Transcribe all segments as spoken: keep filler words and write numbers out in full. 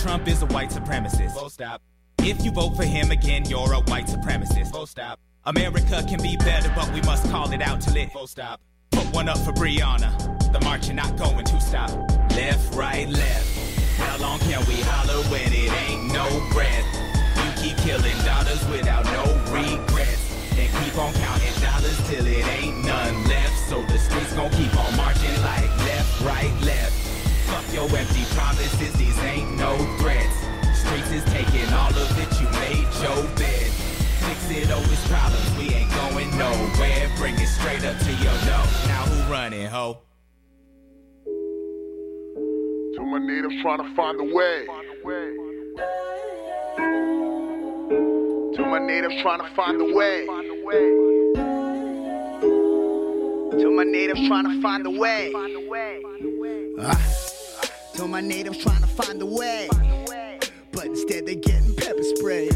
Trump is a white supremacist. Full stop. If you vote for him again, you're a white supremacist. Full stop. America can be better, but we must call it out till it. Full stop. Put one up for Breonna. The march you're not going to stop. Left, right, left. How long can we holler when it ain't no breath? You keep killing dollars without no regrets. Then keep on counting dollars till it ain't none left. So the streets gon' keep on marching like left, right, left. Fuck your empty promises, these ain't no threats. Streets is taking all of it, you made your bed. Fix it, oh, it's problems, we ain't going nowhere. Bring it straight up to your door. Now who running, ho? To my natives trying to find a way. To my natives trying to find a way. To my natives trying to find a way. Uh, to my natives trying to find a way. But instead they getting pepper spray.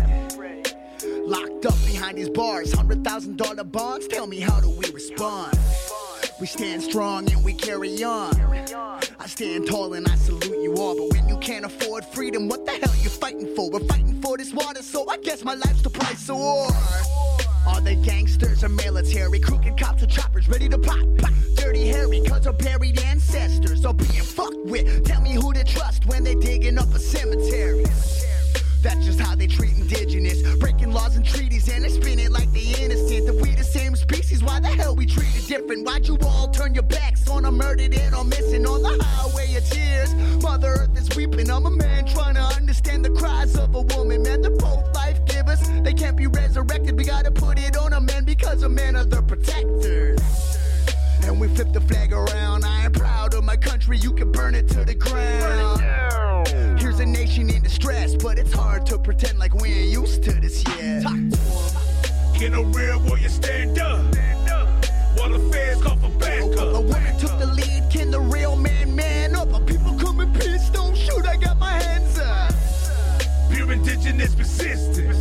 Locked up behind these bars, hundred thousand dollar bonds. Tell me, how do we respond? We stand strong and we carry on. I stand tall and I salute you all. But when you can't afford freedom, what the hell you fighting for? We're fighting for this water, so I guess my life's the price of war. Are they gangsters or military? Crooked cops or choppers ready to pop, pop. Dirty Harry, cause our buried ancestors are being fucked with. Tell me who to trust when they digging up a cemetery. That's just how they treat indigenous. Breaking laws and treaties and they spin it like they innocent. If we the same species, why the hell we treated different? Why'd you all turn your backs on a murdered and or missing on the highway of tears? Mother Earth is weeping. I'm a man trying to understand the cries of a woman. Man, they're both life givers. They can't be resurrected. We gotta put it on a man because a man are the protectors. And we flip the flag around. I am proud of my country. You can burn it to the ground. Here's a nation in distress, but it's hard to pretend like we ain't used to this yet. Talk to 'em. Can a real warrior stand up? While the feds call for backup. A, a woman took the lead. Can the real man man up? Our people come in peace. Don't shoot. I got my hands up. Pure indigenous persistence.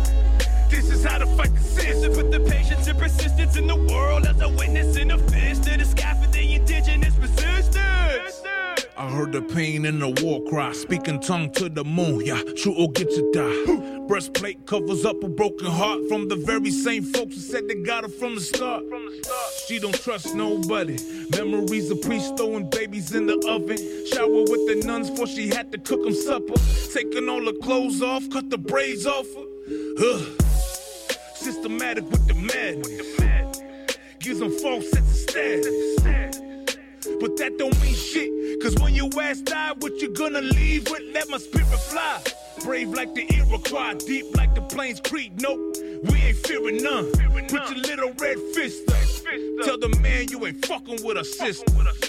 This is how to fight the system. Put the patience and persistence in the world as a witness in the fist of the sky for the indigenous resistance. I heard the pain in the war cry, speaking tongue to the moon, yeah, true or get to die. Breastplate covers up a broken heart from the very same folks who said they got her from the start. She don't trust nobody. Memories of priests throwing babies in the oven. Shower with the nuns before she had to cook them supper. Taking all her clothes off, cut the braids off her. Ugh. Systematic with the madness. Gives them false sense of status. But that don't mean shit, cause when your ass die, what you gonna leave with? Let my spirit fly. Brave like the Iroquois, deep like the Plains Creek. Nope, we ain't fearing none. Put your little red fist up. Tell the man you ain't fucking with a sister.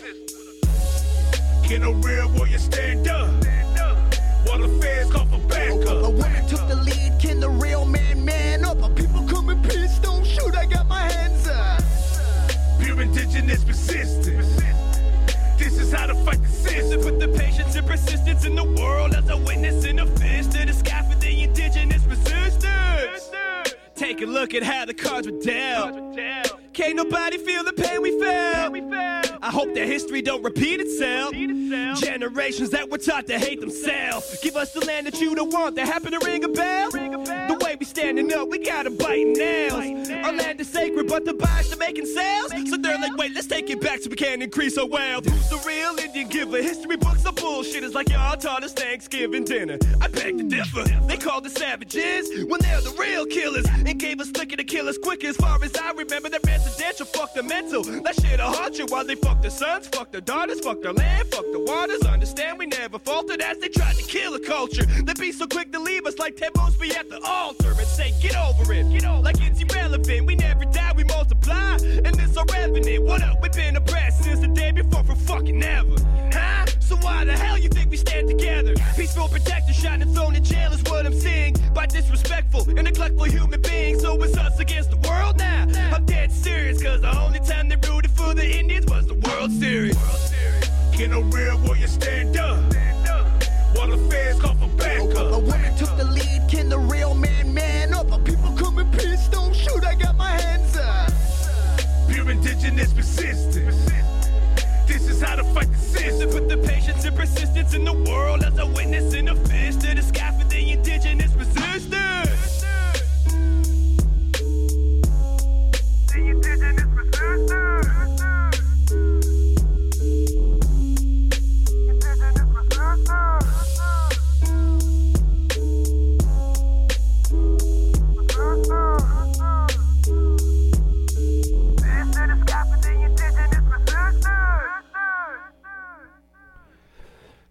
Can a real warrior stand up? While the feds call for backup. A, a woman took the lead. Can the real man man up? Our people come in peace. Don't shoot. I got my hands up. Pure indigenous persistence. This is how to fight the system. Put the patience and persistence in the world as a witness in the fist of the sky for the indigenous resistance. Take a look at how the cards were dealt. Can't nobody feel the pain we felt. I hope that history don't repeat itself. Generations that were taught to hate themselves. Give us the land that you don't want. That happen to ring a bell. The way we standing up, we gotta bite nails. Our land is sacred, but the buyers are making sales. So they're like, wait, let's take it back so we can increase our wealth. Who's the real Indian giver? History books are bullshit. It's like y'all taught us Thanksgiving dinner. I beg to differ. They called us savages when they're the real killers. And gave us liquor to kill us quick. As far as I remember, that residential fuck the mental. That shit'll haunt you while they fuck their sons, fuck their daughters, fuck their land, fuck the waters. Understand we never faltered as they tried to kill a culture. They be so quick to leave us like Ted Mosby at the altar and say, get over it, get over. Like it's irrelevant. We never die, we multiply. And this our revenant. What up? We've been oppressed since the day before for fucking ever. Huh? So why the hell you think we stand together? Peaceful protector shot and thrown in jail is what I'm seeing. By disrespectful and neglectful human beings. So it's us against the world now. I'm dead serious, cause the only time they rooted for the Indians was the World Series. Can a real warrior stand up? While the feds call for backup. A, a woman took the lead. Can the real man man up? Our people come in peace. Don't shoot. I got my hands up. Pure indigenous persistence. This is how to fight the system. Put the patience and persistence in the world as a witness in the fist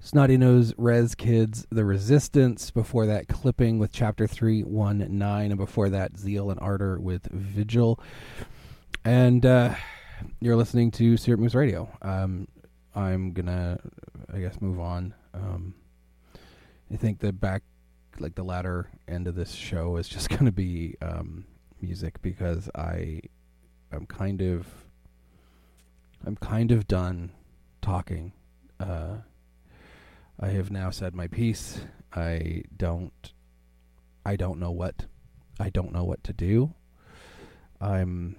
Snotty Nose, Rez Kids, The Resistance. Before that, Clipping with Chapter three nineteen. And before that, Zeal and Ardor with Vigil. And uh, you're listening to Syrup Moose Radio. Um, I'm going to, I guess, move on. Um, I think the back, like the latter end of this show is just going to be um, music because I, I'm kind of, I'm kind of done talking. Uh, I have now said my piece. I don't, I don't know what, I don't know what to do. I'm,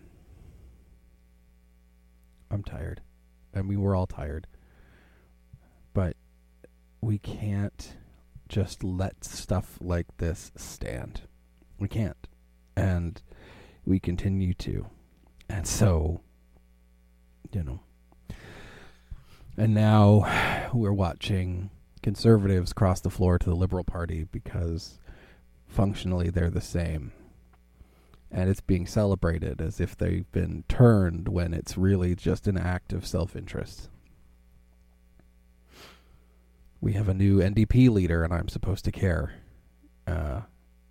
I'm tired. I mean, we're all tired. But we can't just let stuff like this stand. We can't. And we continue to. And so, you know. And now we're watching conservatives cross the floor to the Liberal Party because functionally they're the same. And it's being celebrated as if they've been turned when it's really just an act of self-interest. We have a new N D P leader and I'm supposed to care. Uh,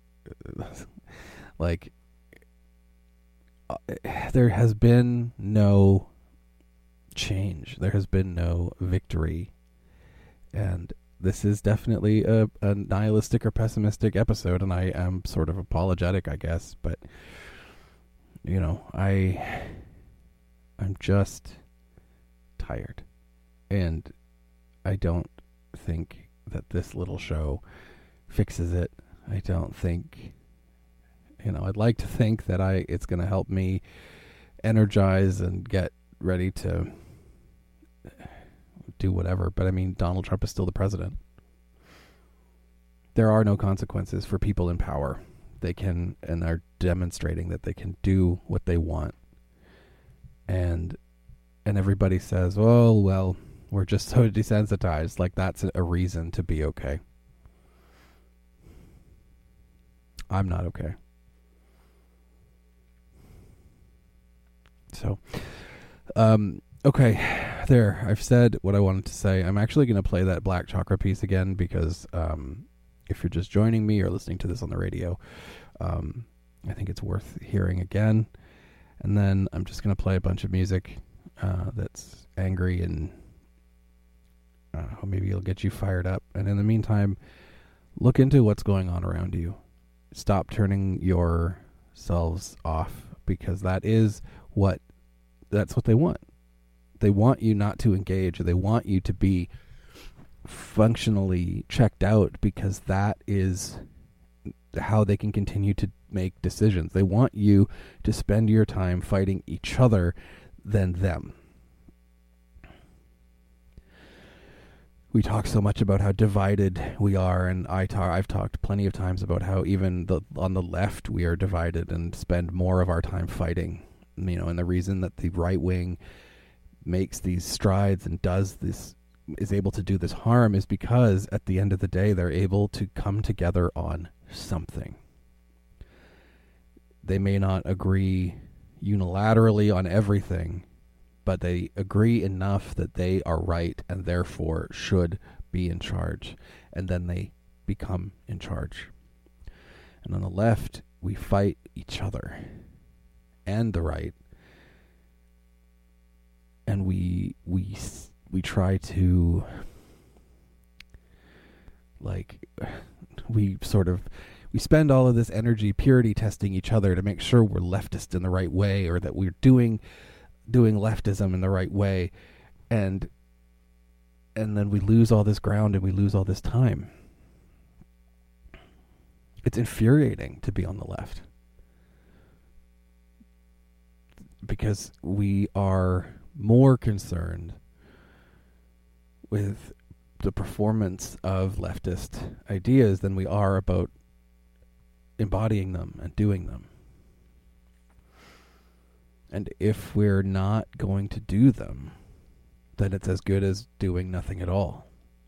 like, uh, there has been no change. There has been no victory. And this is definitely a, a nihilistic or pessimistic episode, and I am sort of apologetic, I guess, but, you know, I, I'm just tired. And I don't think that this little show fixes it. I don't think, you know, I'd like to think that I it's going to help me energize and get ready to do whatever, but I mean, Donald Trump is still the president. There are no consequences for people in power. They can, and are demonstrating that they can do what they want. And, and everybody says, oh, well, we're just so desensitized. Like, that's a reason to be okay. I'm not okay. So, um, okay, there. I've said what I wanted to say. I'm actually going to play that Black Chakra piece again because um, if you're just joining me or listening to this on the radio, um, I think it's worth hearing again. And then I'm just going to play a bunch of music uh, that's angry and uh, maybe it'll get you fired up. And in the meantime, look into what's going on around you. Stop turning yourselves off because that is what, that's what they want. They want you not to engage. They want you to be functionally checked out because that is how they can continue to make decisions. They want you to spend your time fighting each other than them. We talk so much about how divided we are, and I talk, I've talked plenty of times about how even the, on the left we are divided and spend more of our time fighting. You know, and the reason that the right wing makes these strides and does this, is able to do this harm is because at the end of the day, they're able to come together on something. They may not agree unilaterally on everything, but they agree enough that they are right and therefore should be in charge. And then they become in charge. And on the left, we fight each other and the right. And we we we try to, like, we sort of, we spend all of this energy purity testing each other to make sure we're leftist in the right way or that we're doing doing leftism in the right way. And and then we lose all this ground and we lose all this time. It's infuriating to be on the left. Because we are more concerned with the performance of leftist ideas than we are about embodying them and doing them. And if we're not going to do them, then it's as good as doing nothing at all.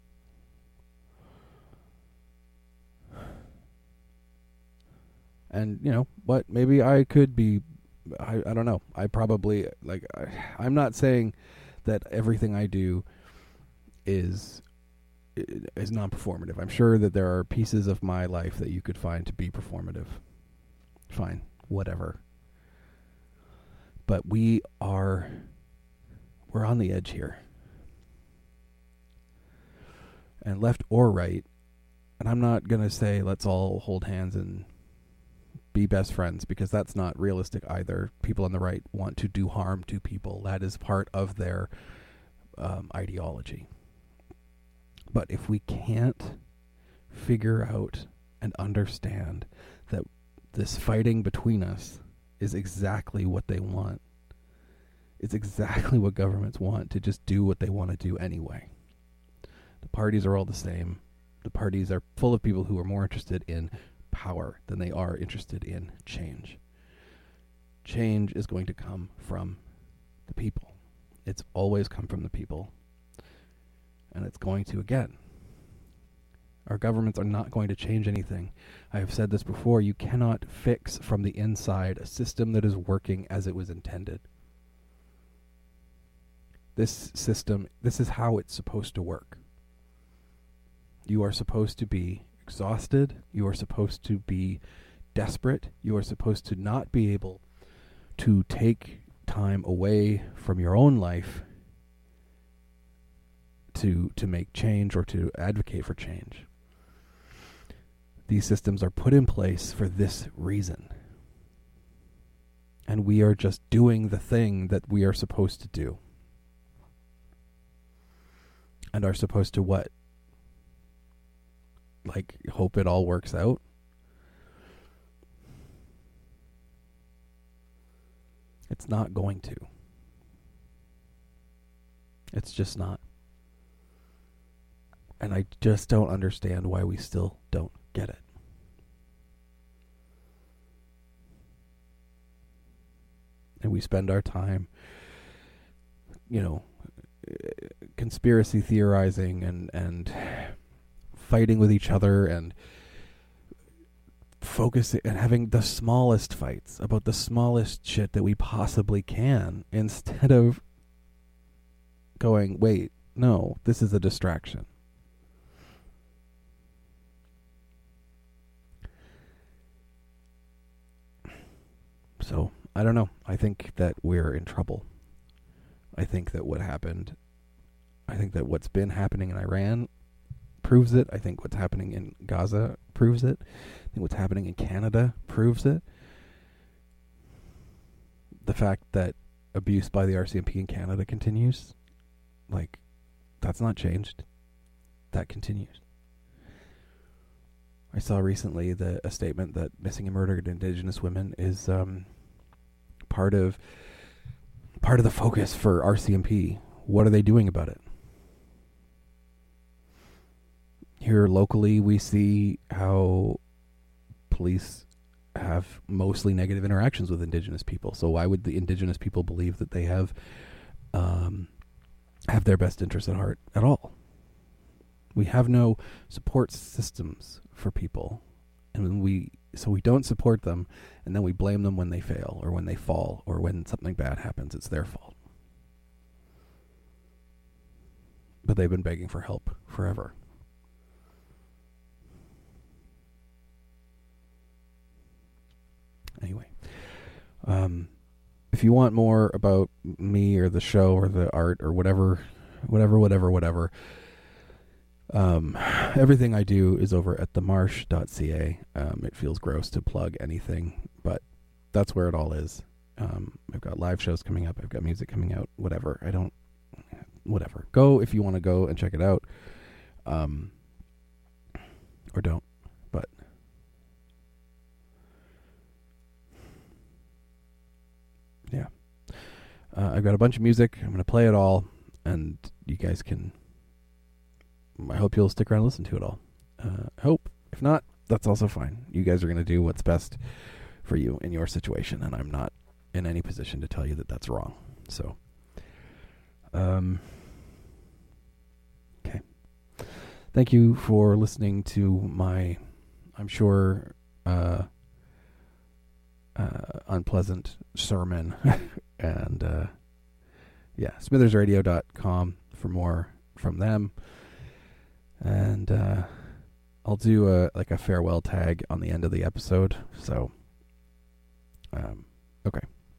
And, you know, what, maybe I could be I, I don't know. I probably, like, I, I'm not saying that everything I do is is non-performative. I'm sure that there are pieces of my life that you could find to be performative. Fine, whatever. But we are, we're on the edge here. And left or right, and I'm not going to say let's all hold hands and be best friends, because that's not realistic either. People on the right want to do harm to people. That is part of their um, ideology. But if we can't figure out and understand that this fighting between us is exactly what they want, it's exactly what governments want, to just do what they want to do anyway. The parties are all the same. The parties are full of people who are more interested in power than they are interested in change. Change is going to come from the people. It's always come from the people. And it's going to again. Our governments are not going to change anything. I have said this before. You cannot fix from the inside a system that is working as it was intended. This system, this is how it's supposed to work. You are supposed to be exhausted. You are supposed to be desperate. You are supposed to not be able to take time away from your own life to to make change or to advocate for change. These systems are put in place for this reason. And we are just doing the thing that we are supposed to do. And are supposed to what? Like, hope it all works out? It's not going to. It's just not. And I just don't understand why we still don't get it. And we spend our time, you know, conspiracy theorizing and, and fighting with each other and focusing and having the smallest fights about the smallest shit that we possibly can, instead of going, wait, no, this is a distraction. So, I don't know. I think that we're in trouble. I think that what happened, I think that what's been happening in Iran proves it. I think what's happening in Gaza proves it. I think what's happening in Canada proves it. The fact that abuse by the R C M P in Canada continues, like, that's not changed. That continues. I saw recently the, a statement that missing and murdered Indigenous women is um, part of part of the focus for R C M P. What are they doing about it? Here locally, we see how police have mostly negative interactions with Indigenous people. So why would the Indigenous people believe that they have um, have their best interests at heart at all? We have no support systems for people, and we so we don't support them, and then we blame them when they fail or when they fall or when something bad happens. It's their fault. But they've been begging for help forever. Anyway, um, if you want more about me or the show or the art or whatever, whatever, whatever, whatever, um, everything I do is over at the marsh dot c a. Um, it feels gross to plug anything, but that's where it all is. Um, I've got live shows coming up. I've got music coming out. Whatever. I don't. Whatever. Go if you want to go and check it out. Um, or don't. But yeah, uh, I've got a bunch of music. I'm going to play it all, and you guys can. I hope you'll stick around and listen to it all. Uh, I hope. If not, that's also fine. You guys are going to do what's best for you in your situation, and I'm not in any position to tell you that that's wrong. So, um, okay. Thank you for listening to my, I'm sure, uh, uh, unpleasant sermon. and, uh, yeah, smithersradio dot com for more from them. And uh, I'll do a like a farewell tag on the end of the episode. So, um, okay.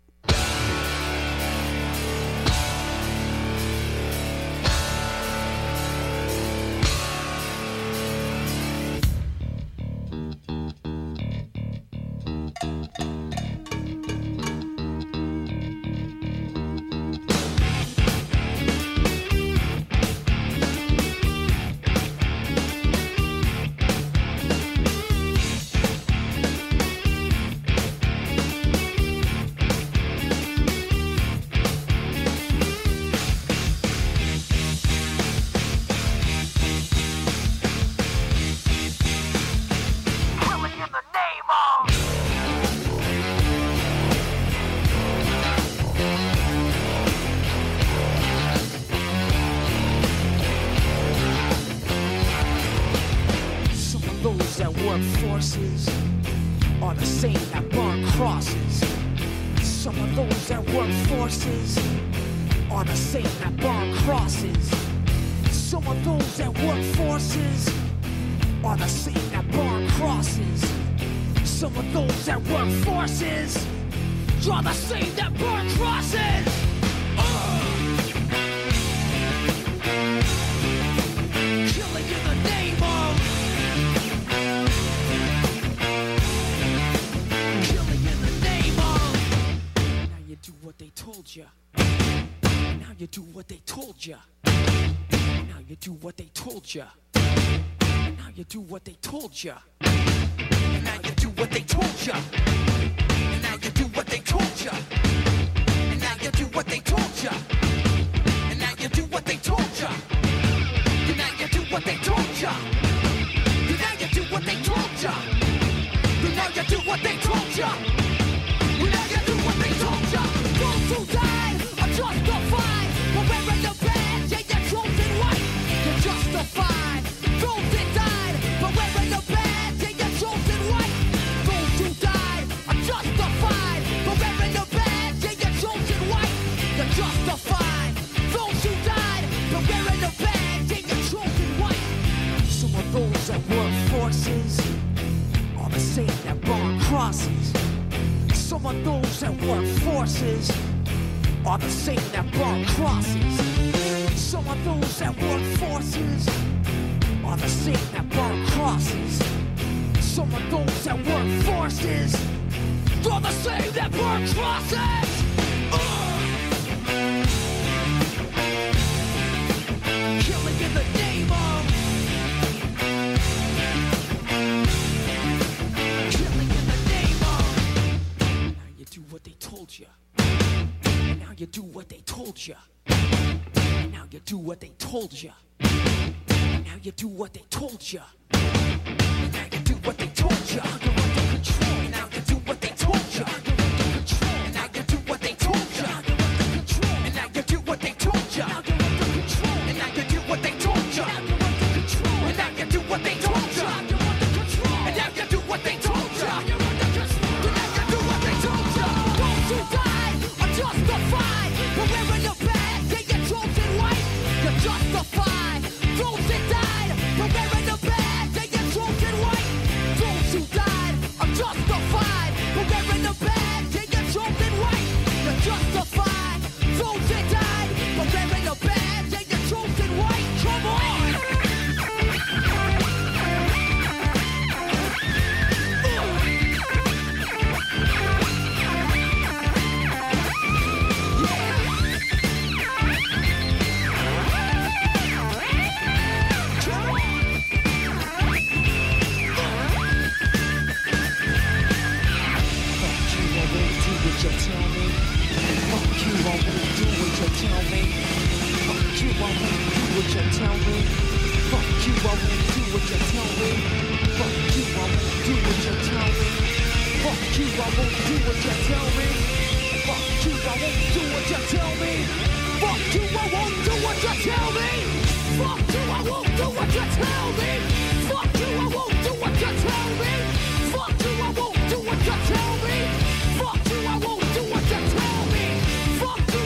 Ya. And now you do what they told ya. And now you do what they told ya. And now you do what they told ya. And now you do what they told ya. And now you do what they told ya. And now you do what they told ya. And now you do what they told ya. And now you do what they told ya. And now you do what they told ya. Those who died are justified for wearing the badge and your chosen white. You're justified. Those that died for wearing the badge and your chosen white. Those who died are justified for wearing the badge and your chosen white. You're justified. Those who died for wearing the badge and your chosen white. Some of those that work forces are the same that burn crosses. Some of those that work forces are the same that burn crosses. Some of those that work forces are the same that burn crosses. Some of those that work forces are the same that burn crosses. Uh! Killing in the name of. Killing in the name of. Now you do what they told you. Now you do what they told you. Now you do what they told you. Now you do what they told you. Now you do what they told you. You're under control. Now you do what they told you. You're under control. Now you do what they told you. You're under control. And now you do what they told you. Now you're under control. And now you do what they told you. Now you're under control. And now you do what they told you. You're under control. And now you do what they told you. You're under control. And now you do what they told you. Those who died are justified for wearing the badge and your chosen white. You're justified. Those that died for wearing the badge and your chosen white. Those who died are justified for wearing the badge and your chosen white. You're justified. Those that died for wearing the badge and your chosen white. Come on.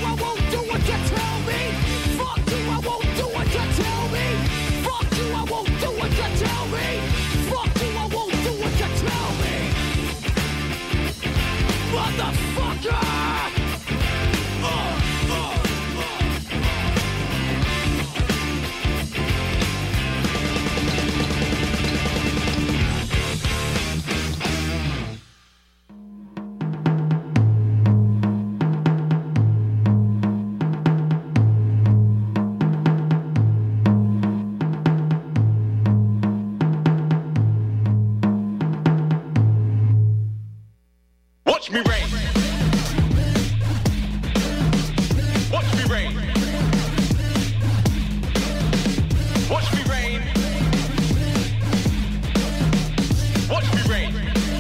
I won't Watch me rain. Watch me rain. Watch me rain. Watch me rain.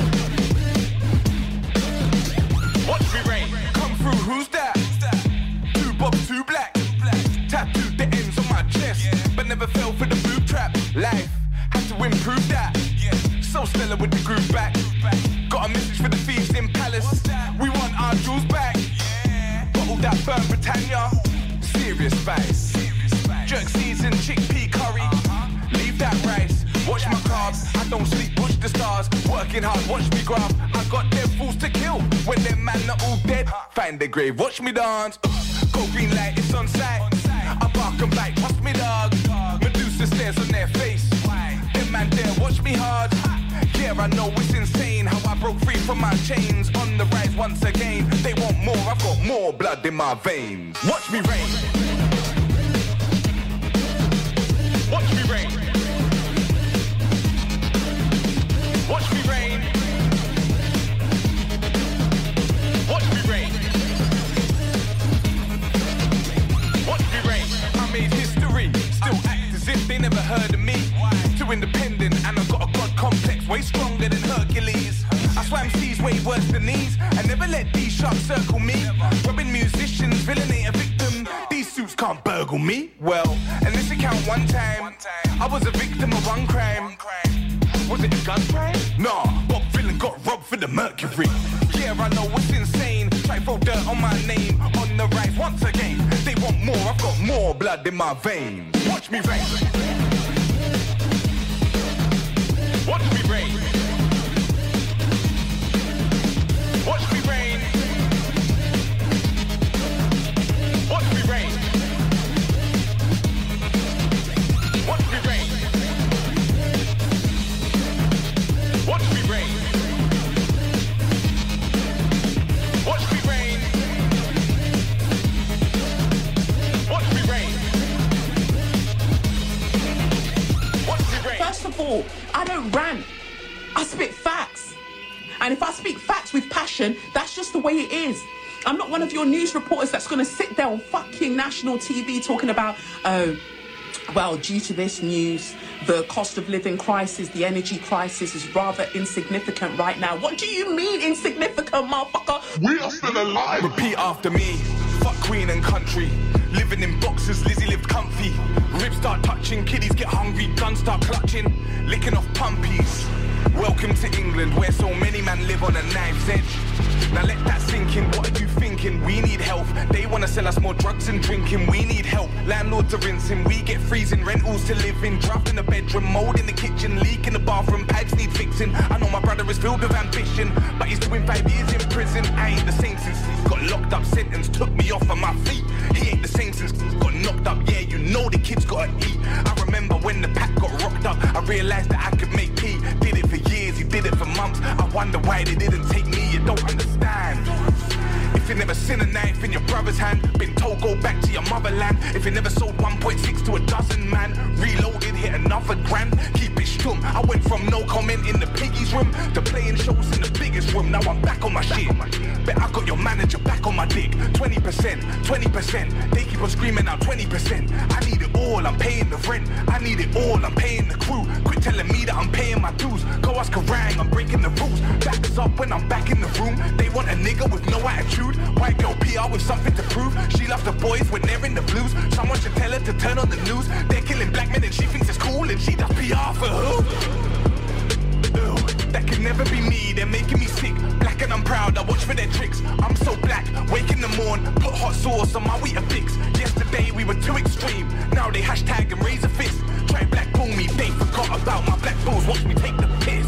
Watch me rain. Come through, who's that? Two bob, two black. Tattooed the ends on my chest, but never fell for the boob trap. Life had to improve that. So stellar with the groove back. Got a message for the thieves in Palace. We want our jewels back. Bottled that burnt Britannia. Serious spice. Jerk season, chickpea curry. Leave that rice. Watch my carbs. I don't sleep, watch the stars. Working hard, watch me graph. I got dead fools to kill. When them man are all dead, find their grave, watch me dance. Go green light, it's on sight. I bark and bite, trust me dog. Medusa stares on their face. Them man there, watch me hard. Yeah, I know it's insane how I broke free from my chains. On the rise once again. They want more, I've got more blood in my veins. Watch me rain. Watch me rain. Watch me rain. Watch me rain. Watch me rain. I made history. Still act as if they never heard of me. Too independent and I've got a god complex way stronger than Hercules. I swam seas way worse than these. I never let these sharks circle me. Robbing musicians, villain ain't a victim. These suits can't burgle me. Well, and this account one time, I was a victim of one crime. Was it a gun crime? Nah, Bob Dylan got robbed for the Mercury. Yeah, I know it's insane. Try throw dirt on my name. On the rise once again. They want more, I've got more blood in my veins. Watch me rain. Watch me rain. Watch me rain. Watch me rain. Watch me rain. Watch me rain. Watch me rain. Watch me rain. Watch me rain. First of all, I don't rant. I spit facts. And if I speak facts with passion, that's just the way it is. I'm not one of your news reporters that's going to sit there on fucking national T V talking about, oh, well, due to this news, the cost of living crisis, the energy crisis is rather insignificant right now. What do you mean insignificant, motherfucker? We are still alive. Repeat after me. Fuck Queen and country. Living in boxes, Lizzie lived comfy. Ribs start touching, kiddies get hungry, guns start clutching, licking off pumpies. Welcome to England, where so many men live on a knife's edge. Now let that sink in, what are you thinking? We need help. They want to sell us more drugs and drinking. We need help. Landlords are rinsing. We get freezing. Rentals to live in. Draft in the bedroom. Mold in the kitchen. Leak in the bathroom. Pipes need fixing. I know my brother is filled with ambition, but he's doing five years in prison. I ain't the same since he got locked up. Sentence took me off of my feet. He ain't the same since he got knocked up. Yeah, you know the kid's gotta eat. I remember when the pack got rocked up. I realized that I could make pee. Did it for years. He did it for months. I wonder why they didn't take me. You don't understand. If you never seen a knife in your brother's hand, been told go back to your motherland. If you never sold one point six to a dozen, man, reloaded, hit another grand, keep it stum. I went from no comment in the piggy's room to playing shows in the biggest room. Now I'm back on my shit. Bet I got your manager back on my dick. twenty percent, twenty percent. They keep on screaming out twenty percent. I need it all, I'm paying the rent. I need it all, I'm paying the crew. Quit telling me that I'm paying my dues. Go ask a rang, I'm breaking the rules. Back us up when I'm back in the room. They want a nigga with no attitude. White girl P R with something to prove. She loves the boys when they're in the blues. Someone should tell her to turn on the news. They're killing black men and she thinks it's cool. And she does P R for who? Ew, that could never be me. They're making me sick. Black and I'm proud, I watch for their tricks. I'm so black, wake in the morn, put hot sauce on my Weetabix. Yesterday we were too extreme. Now they hashtag and raise a fist. Try blackball me, they forgot about my black balls. Watch me take the piss.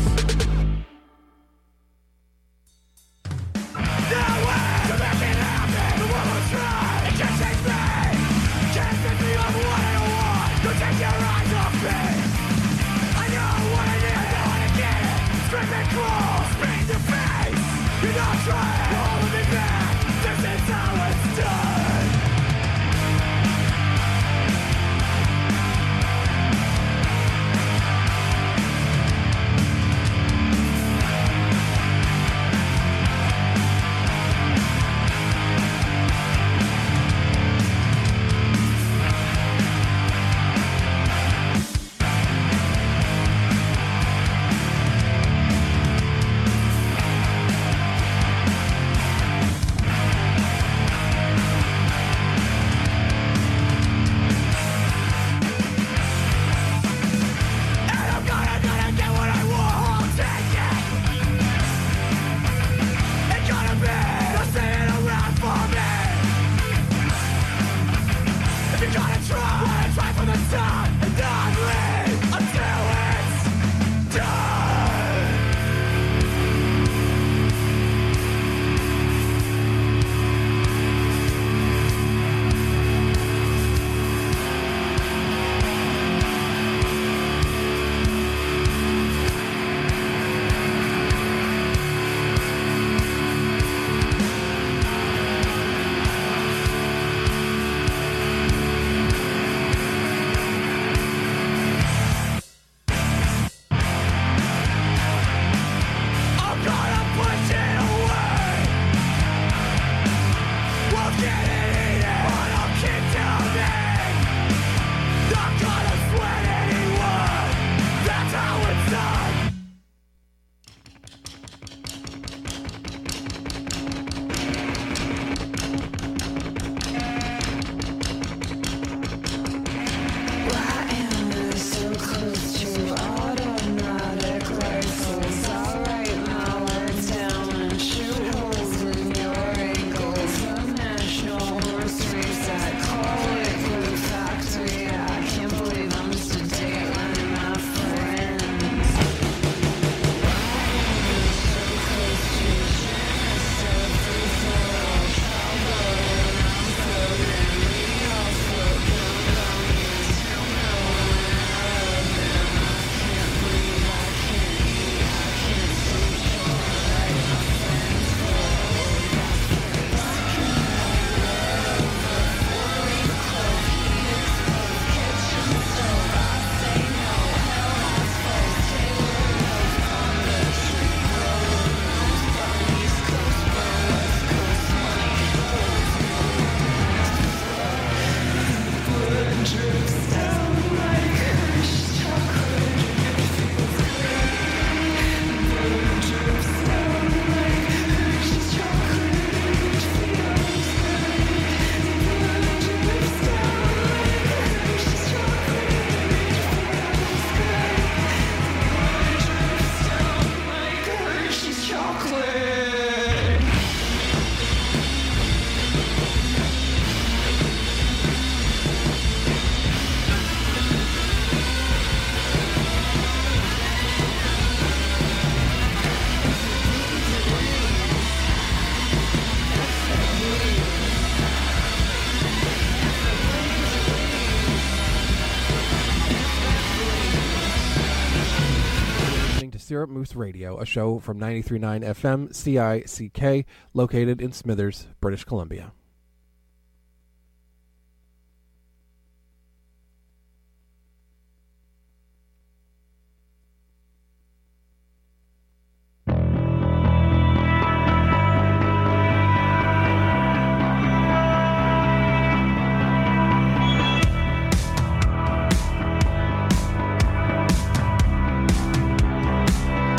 Syrup Moose Radio, a show from ninety-three point nine F M C I C K, located in Smithers, British Columbia.